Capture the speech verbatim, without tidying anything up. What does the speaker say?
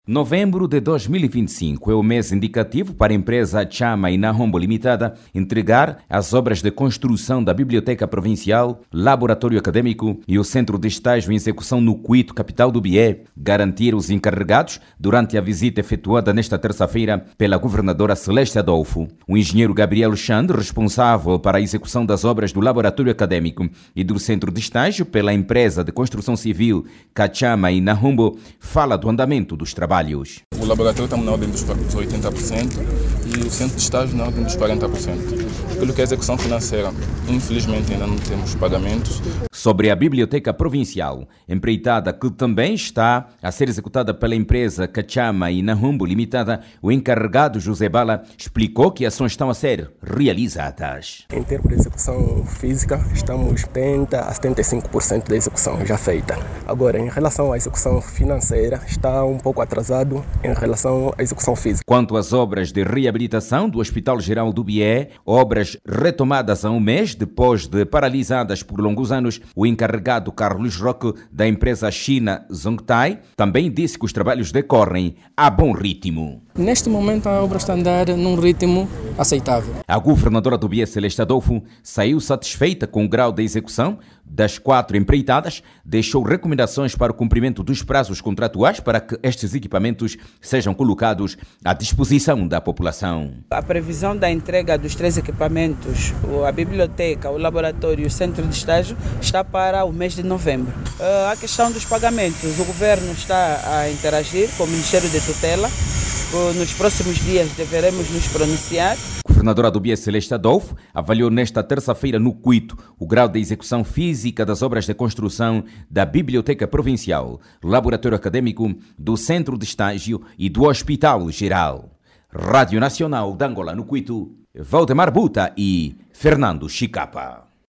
Novembro de dois mil e vinte e cinco é o mês indicativo para a empresa Chama e Nahombo Limitada entregar as obras de construção da Biblioteca Provincial, Laboratório Acadêmico e o Centro de Estágio em Execução no Cuito, capital do Bié, garantir os encarregados durante a visita efetuada nesta terça-feira pela governadora Celeste Adolfo. O engenheiro Gabriel Xande, responsável para a execução das obras do Laboratório Acadêmico e do Centro de Estágio pela empresa de construção civil Chama e Nahombo, fala do andamento dos trabalhos. O laboratório está na ordem dos oitenta por cento e o centro de estágio na ordem dos quarenta por cento. Pelo que a execução financeira, infelizmente ainda não temos pagamentos. Sobre a Biblioteca Provincial, empreitada que também está a ser executada pela empresa Chama e Nahombo Limitada, o encarregado José Bala explicou que ações estão a ser realizadas. Em termos de execução física, estamos setenta a setenta e cinco por cento da execução já feita. Agora, em relação à execução financeira, está um pouco atrasado em relação à execução física. Quanto às obras de reabilitação do Hospital Geral do Bié, obras retomadas há um mês depois de paralisadas por longos anos, o encarregado Carlos Roque, da empresa China Zhongtai, também disse que os trabalhos decorrem a bom ritmo. Neste momento a obra está a andar num ritmo aceitável. A governadora do Bié, Celeste Adolfo, saiu satisfeita com o grau de execução das quatro empreitadas, deixou recomendações para o cumprimento dos prazos contratuais para que estes equipamentos sejam colocados à disposição da população. A previsão da entrega dos três equipamentos, a biblioteca, o laboratório e o centro de estágio, está para o mês de novembro. A questão dos pagamentos, o governo está a interagir com o Ministério de Tutela. Nos próximos dias deveremos nos pronunciar. A governadora do Bié, Celeste Adolfo, avaliou nesta terça-feira no Cuito o grau de execução física das obras de construção da Biblioteca Provincial, Laboratório Acadêmico, do Centro de Estágio e do Hospital Geral. Rádio Nacional de Angola, no Cuito, Valdemar Buta e Fernando Chicapa.